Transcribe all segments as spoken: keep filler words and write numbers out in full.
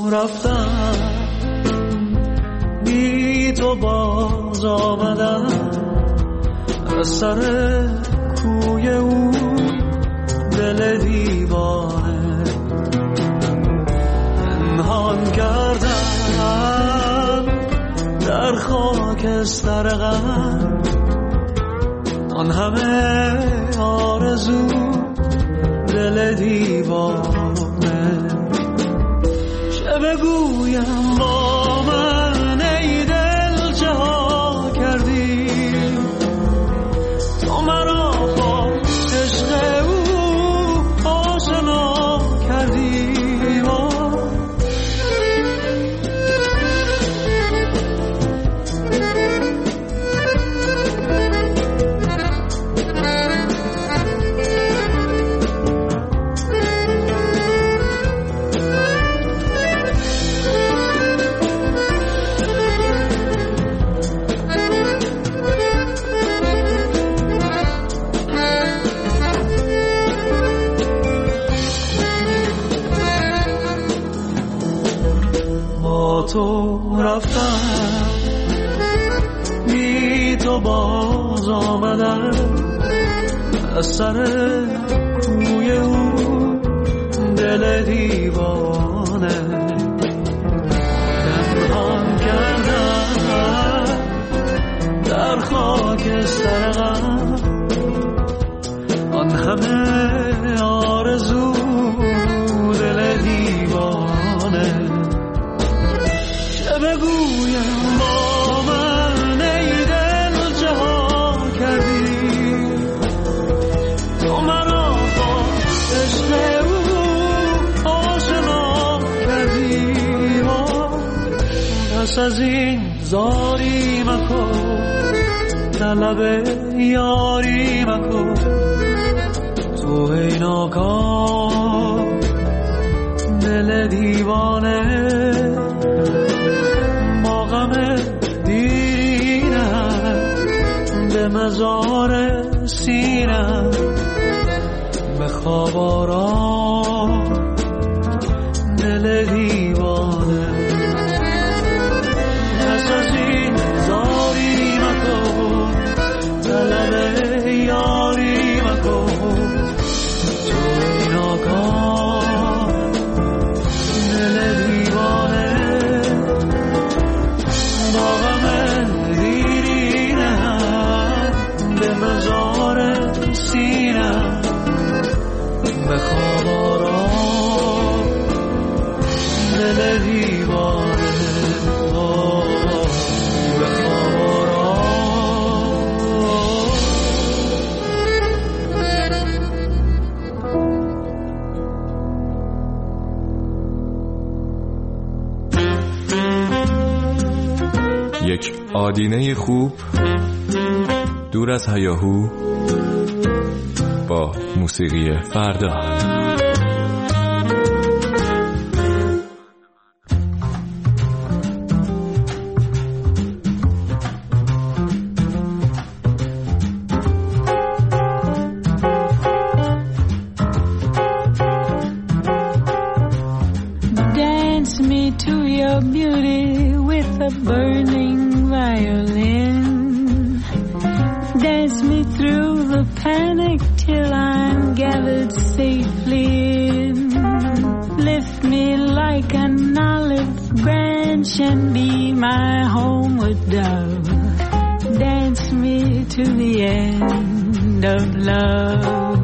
رفتم بی تو باز آمدم از سر کوی او دل دیوانه پنهان کردم در خاکستر غم آن همه آرزو دل دیوانه چه بگویم با من ای دل چه ها کردی تو مرا با عشق او آشنا کردی تو رفتم بی تو باز آمدم از سر کوی او دل دیوانه پنهان کردم در خاکستر غم آن همه آرزو دل دیوانه بگویم با من ای دل چه ها کردی تو مرا با عشق او آشنا کردی پس از این زاری مکن طلب یاری مکن تو ای ناکام دل دیوانه دیرینم به مزار سینم به خواب آرام دل دیوانه پس از این زاری مکن طلب یاری مکن تو ناکام دل دیوانه مزار سینم به خواب آرام دل دیوانه به خواب آرام. یک آدینه خوب دور از هیاهو با موسیقی فردا. Dance me to your beauty with a burning violin. Dance me through the panic till I'm gathered safely in. Lift me like an olive branch and be my homeward dove. Dance me to the end of love.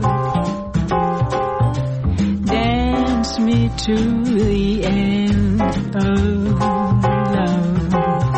Dance me to the end of love.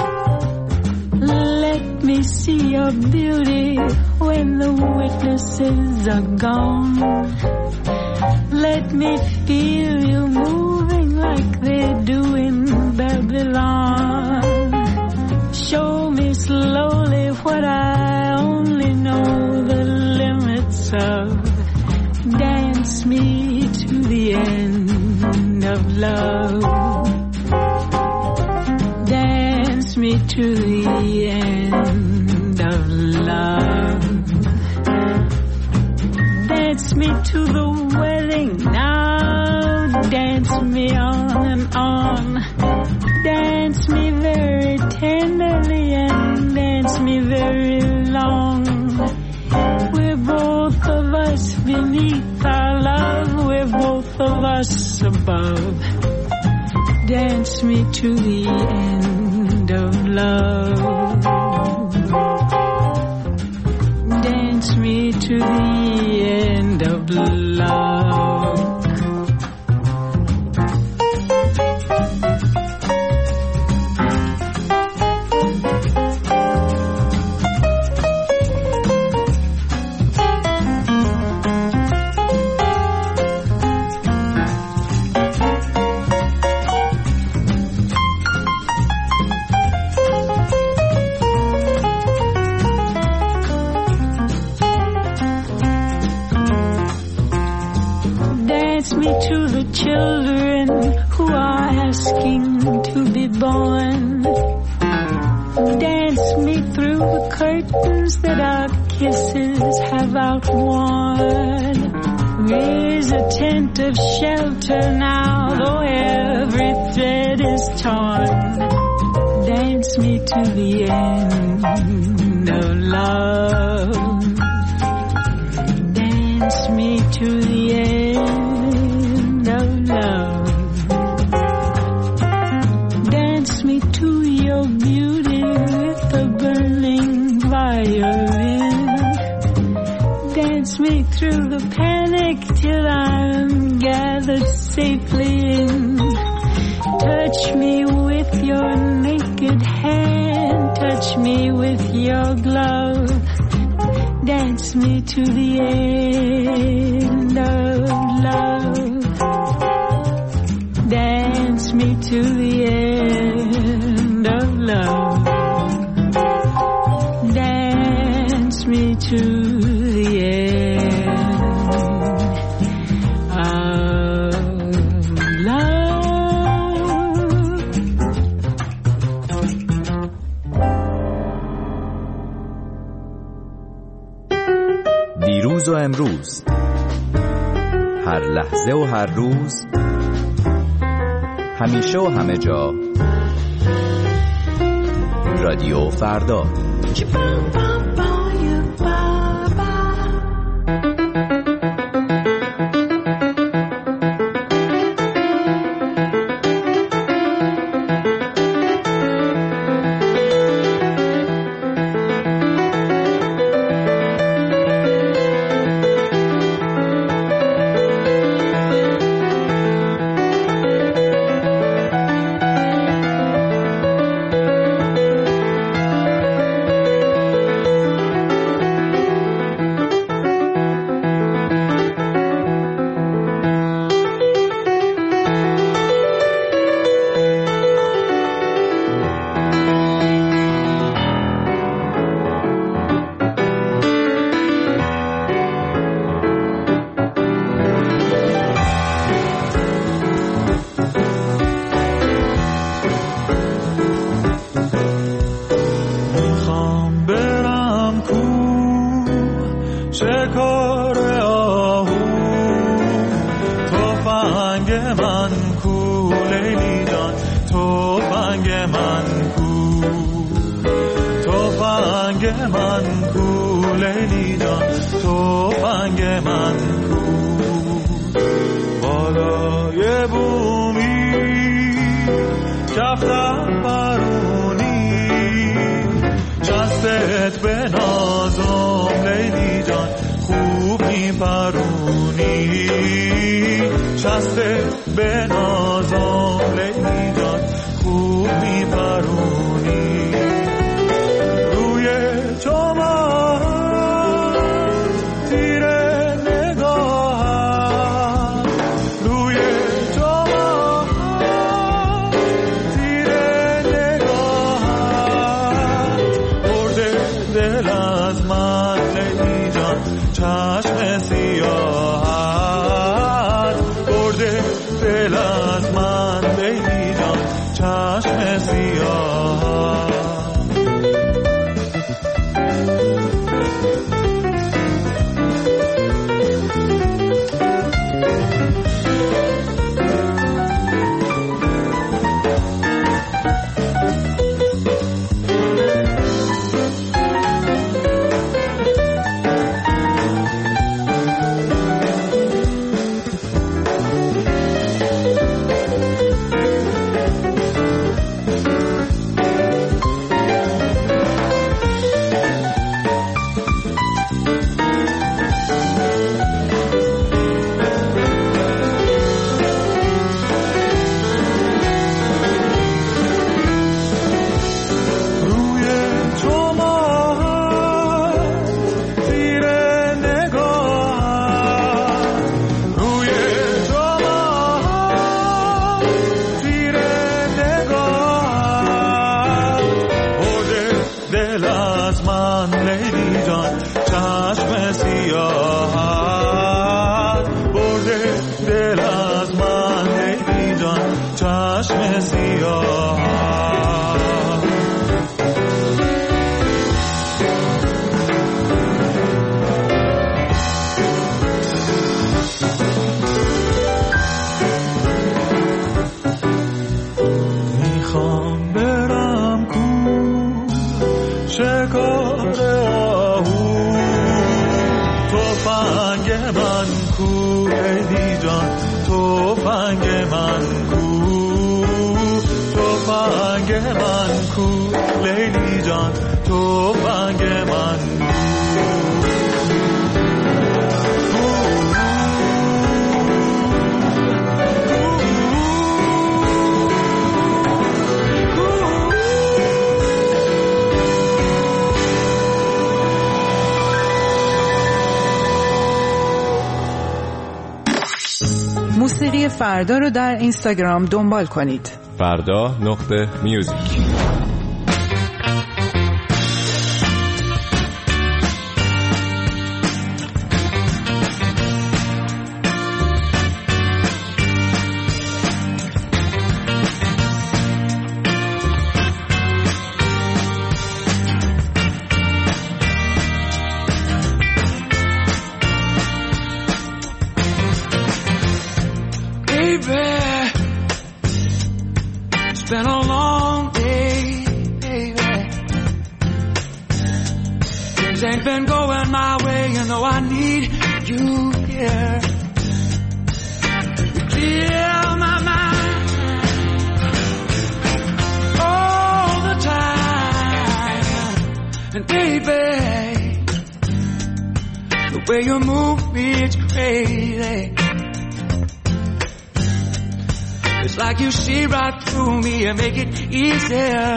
Let me see your beauty when the witnesses are gone. Let me feel you moving like they do in Babylon. Show me slowly what I only know the limits of. Dance me to the end of love. Dance me to the end of love. Dance me to the wedding now. dance me on and on. Dance me very tenderly and dance me very long. We're both of us beneath our love. We're both of us above. Dance me to the end of love. Dance me to the end of love. To the children who are asking to be born. Dance me through the curtains that our kisses have outworn. Raise a tent of shelter now, though every thread is torn. Dance me to the end of love. Dance me to the end of love. Dance me to your beauty with a burning violin. Dance me through the panic till I'm gathered safely in. Touch me with your naked hand. Touch me with your glove. Dance me to the end of love. Dance me to the end of love. Dance me to the end of love. دیروز و امروز، هر لحظه و هر روز، همیشه و همه جا، رادیو فردا. تفنگ من کو لیلی جان تفنگ من کو تفنگ من کو لیلی جان تفنگ من موسیقی فردا رو در اینستاگرام دنبال کنید. فردا نقطه میوزیک. Been a long day, baby. Things ain't been going my way, you know I need you here. You clear my mind all the time. And baby, the way you move me, it's crazy. It's like you see right through me and make it easier.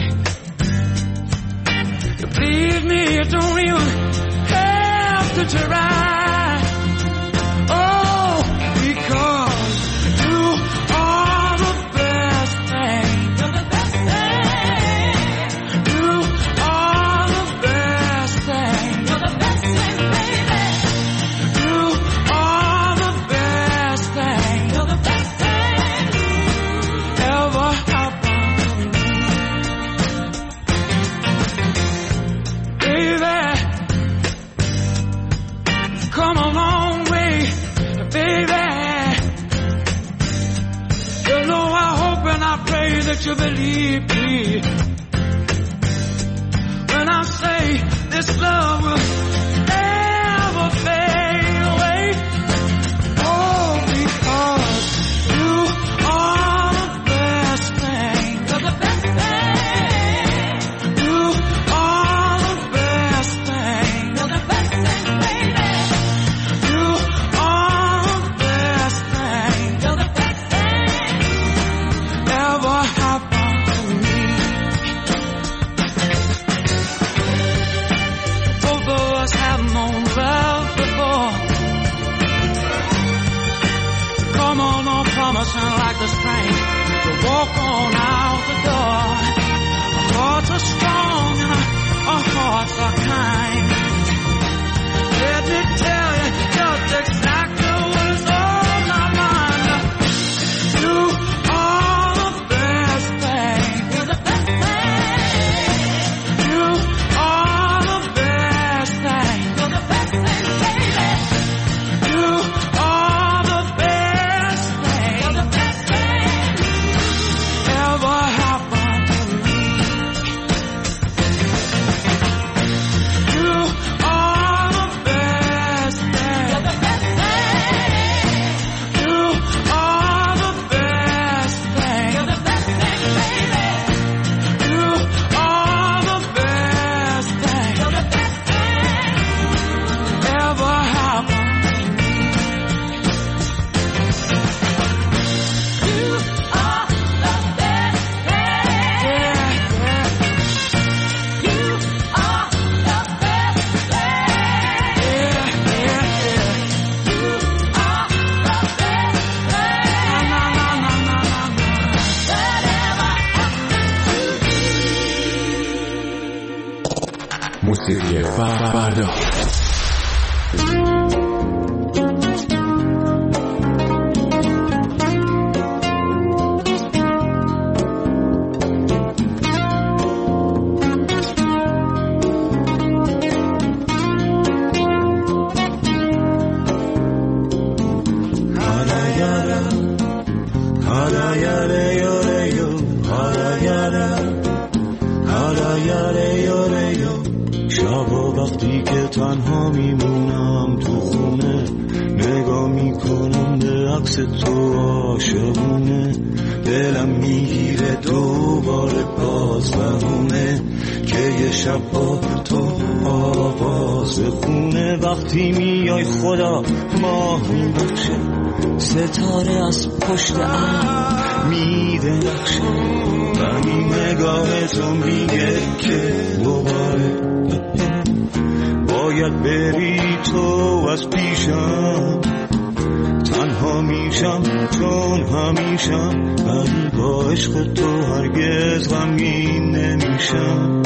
You please me, you don't even have to try. Oh, because you are the best thing. You're the best thing. You are the best thing. You're the best thing, baby. You are the best thing. You're the best thing. Come a long way, baby. You know I hope and I pray that you believe me when I say this love will never fade away. Oh, because you are the best thing. You're the best thing. You are the best thing. You're the best thing, baby. Promising like the strength to walk on out the door. Our hearts are strong and our hearts are kind. Let me tell you just exactly what is on my mind. You are the best thing. You're the best thing. You are the best thing. You're the best thing, baby. You are the best thing. You're the best thing ever happened to me. You are the best thing. You're the best thing. You are the best thing. You're the best thing, baby. You are the best thing. You're the best thing ever happened to me. You are the best thing. Yeah, yeah. You are the best thing. Yeah, yeah, yeah. You are the best thing. Na, na, na, na, na, na. That ever happened to me. موسیقی فردا. شب و وقتی که تنها عکس تو عاشقونه، دلم میگیره دوباره باز بهونه که یه شب با تو آواز خونه. وقتی میای خدا ماه میبخشه، ستاره از پشت ابر میده نقشه، ولی نگاه تو میگه که دوباره باید بری تو از پیشم. تنها میشم چون همیشم، ولی با عشق تو هرگز غمگین نمیشم.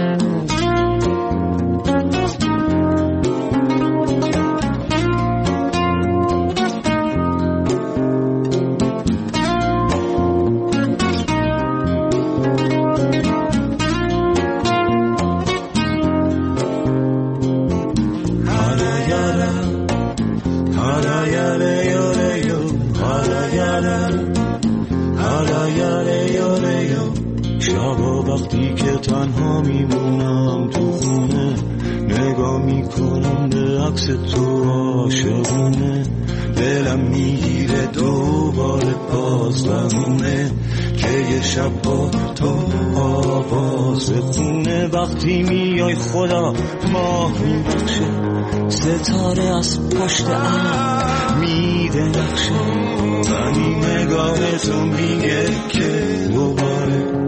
وقتی که تنها میمونم تو خونه، نگاه میکنم به عکس تو عاشقونه، دلم میگیره دوباره باز بهونه که یه شب با تو آواز خونه. وقتی میای خدا ماه میبخشه، ستاره از پشت ابر میده نقشه، ولی نگاه تو میگه که دوباره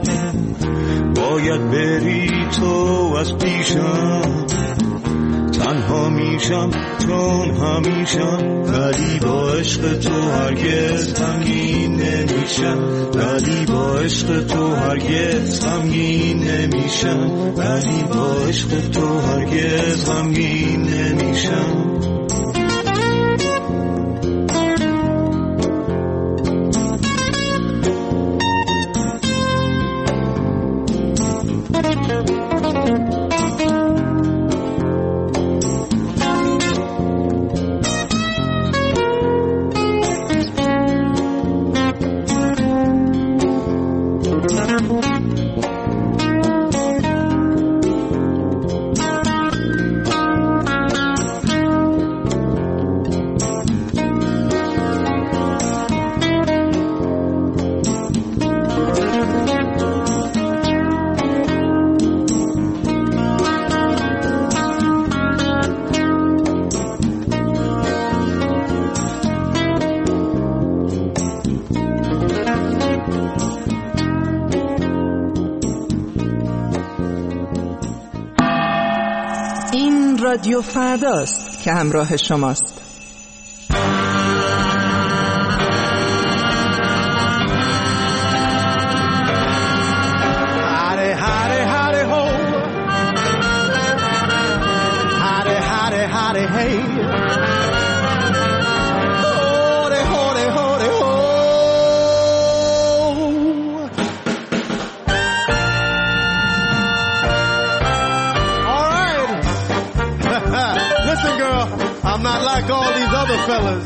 باید بری تو از پیشم. تنها میشم چون همیشم، ولی با عشق تو هرگز غمگین نمیشم، ولی با عشق تو هرگز غمگین نمیشم، ولی با عشق تو هرگز غمگین نمیشم. رادیو فرداست که همراه شماست. Howdy, howdy, howdy, ho. Howdy, howdy, howdy, hey. Howdy, howdy, howdy, ho. All right. Listen, girl, I'm not like all these other fellas.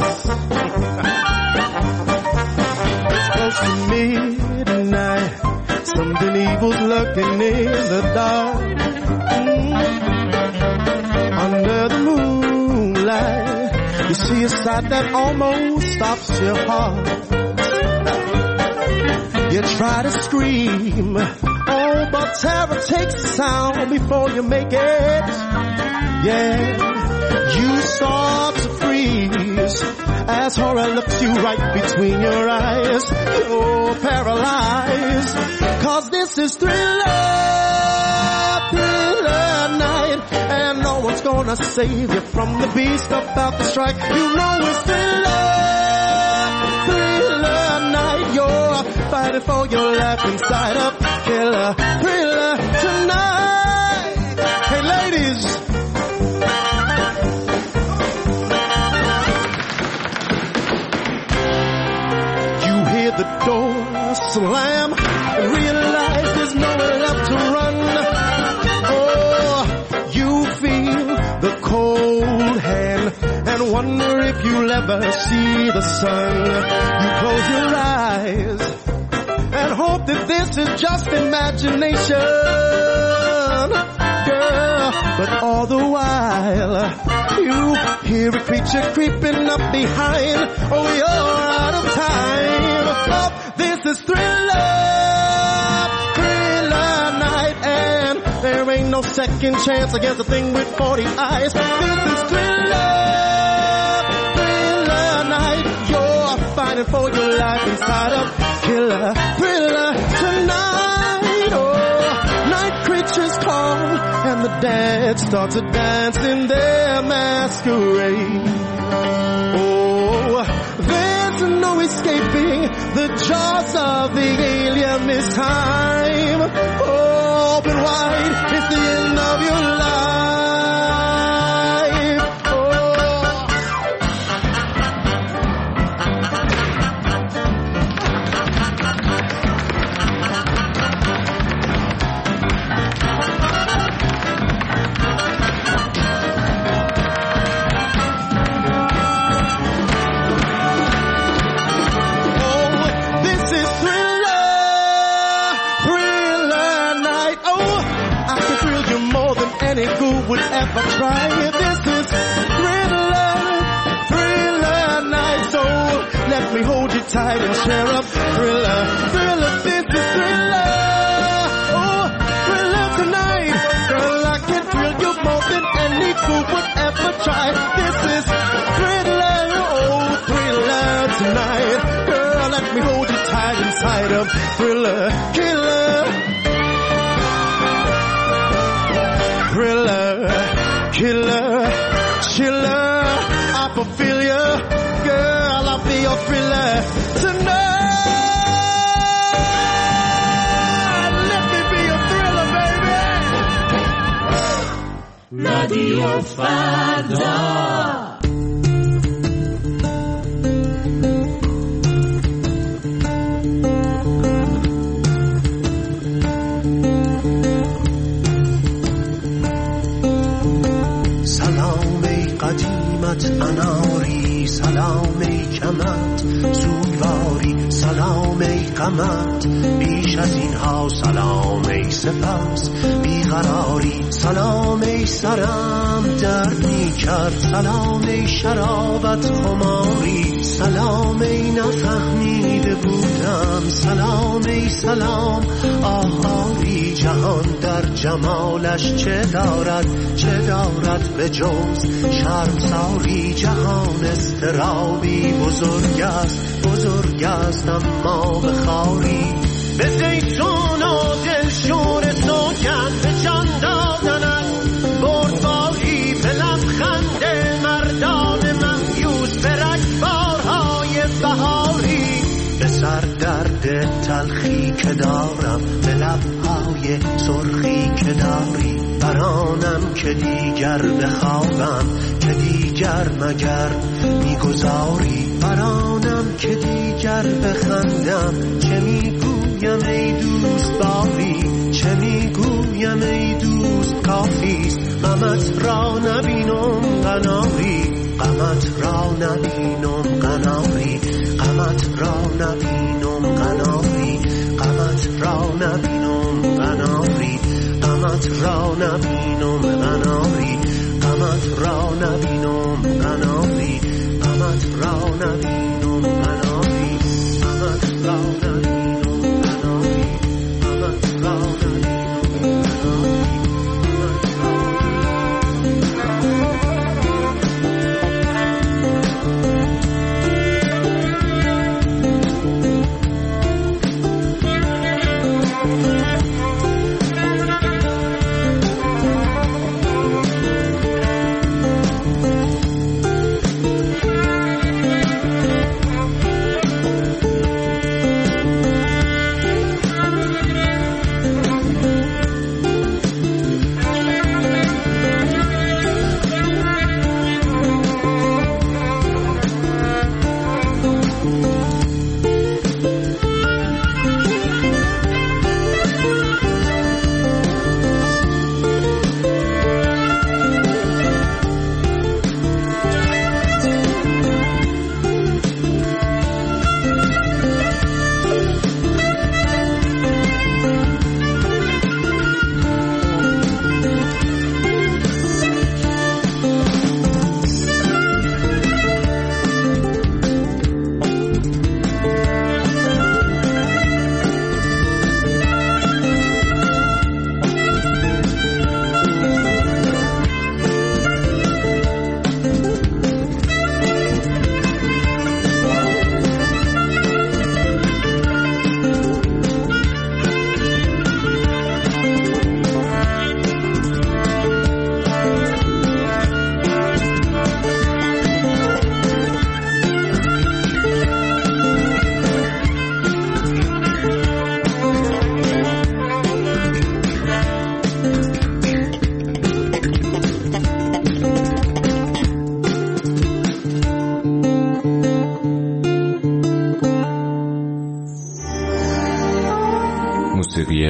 It's close to midnight. Something evil's lurking in the dark. Mm. Under the moonlight, you see a sight that almost stops your heart. You try to scream, oh, but terror takes the sound before you make it. Yeah, you start to freeze as horror looks you right between your eyes. You're paralyzed, 'cause this is Thriller, Thriller night, and no one's gonna save you from the beast about to strike. You know it's Thriller, Thriller night. You're fighting for your life inside a killer thriller tonight. Hey ladies, the door slam and realize there's nowhere left to run. Oh, you feel the cold hand and wonder if you'll ever see the sun. You close your eyes and hope that this is just imagination. Girl, But all the while, you hear a creature creeping up behind. Oh, you're out of time. Oh, this is Thriller, Thriller night, and there ain't no second chance against a thing with forty eyes. This is Thriller, Thriller night. You're fighting for your life inside of Killer, Thriller tonight. Oh, night creatures call, and the dead start to dance in their masquerade. Oh, there's no escaping the jaws of the alien this time. Open wide, it's the end of your life. Would ever try. This is Thriller, Thriller night. So let me hold you tight and share up Thriller, Thriller. This is Thriller, oh, Thriller tonight. Girl, I can thrill you more than any fool would ever try. This is Thriller, oh, Thriller tonight. Girl, let me hold you tight inside of Thriller, Killer, Thriller, Killer, chiller, I fulfill you, girl, I'll be your thriller tonight. Let me be your thriller, baby. Radio Farda. اناری سلام ای کمت سوگواری سلام ای قمت بیش از اینها سلام ای سپس بیقراری سلام ای سرم درد می کرد سلام ای شرابت خماری سلام ای نفهمیده بودم سلام ای سلام آهاری جهان در جمالش چه دارد چه دارد به جز شرمساری جهان استرابی بزرگ است بزرگ است اما بخاری به زیتون و دلشور سوگن به جان دادنت بردباری به لبخند مردان مهیوس به رگبارهای بهاری به سر درد تلخی که دارم به لبهای سرخی که داری برانم که دیگر بخوابم که دیگر مگر میگذاری برانم که دیگر بخندم چه میگویم ای دوست باری چه میگویم ای دوست کافیست غمت را نبینم قناری غمت را نبینم قناری غمت را نبینم قناری غمت را نبینم قناری غمت را نبینم قناری غمت را نبینم قناری غمت را نبینم قناری غمت را نبینم قناری غمت را نبینم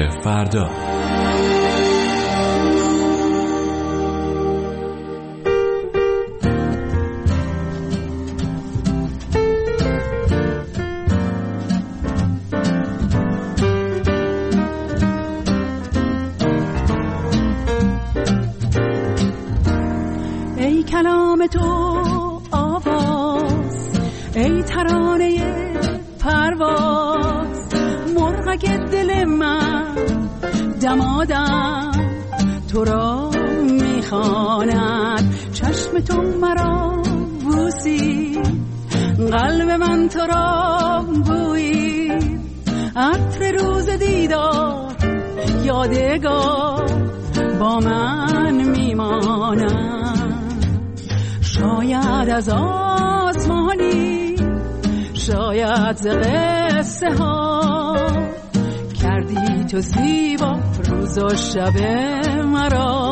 فردا. ای کلام تو آواز، ای ترانه پرواز، مرغک دل من دمادم تو را میخواند. چشم تو مرا بوسید، قلب من تو را بویید، عطر روز دیدار یادگار با من میماند. شاید از آسمانی، شاید ز قصه ها، کردی تو زیبا روز و شب مرا.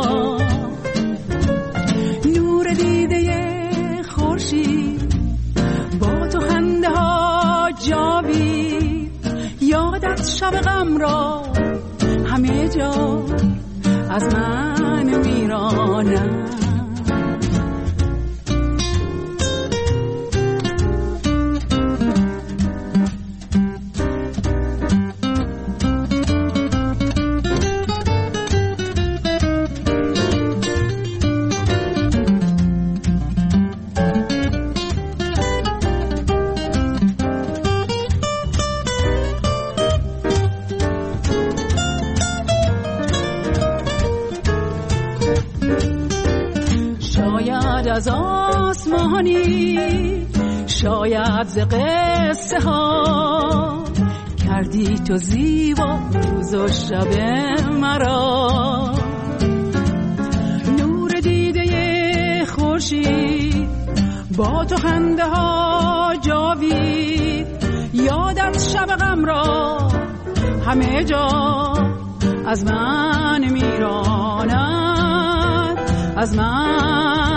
نور دیده خورشید با تو خنده ها جاوید، یادت شب غم را همه جا از من میراند. از آسمانی، شاید ز قصه ها، کردی تو زیبا روز و شب مرا. نور دیده خورشید با تو خنده ها جاوید، یادت شب غم را همه جا از من میراند، از من